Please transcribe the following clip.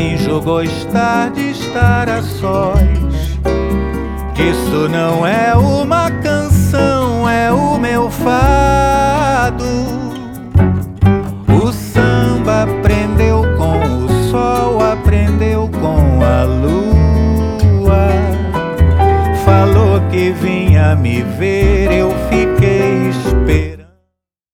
finjo gostar de estar a sós. Isso não é uma canção, é o meu fado. O samba aprendeu com o sol, aprendeu com a lua. Falou que vinha me ver, eu fiquei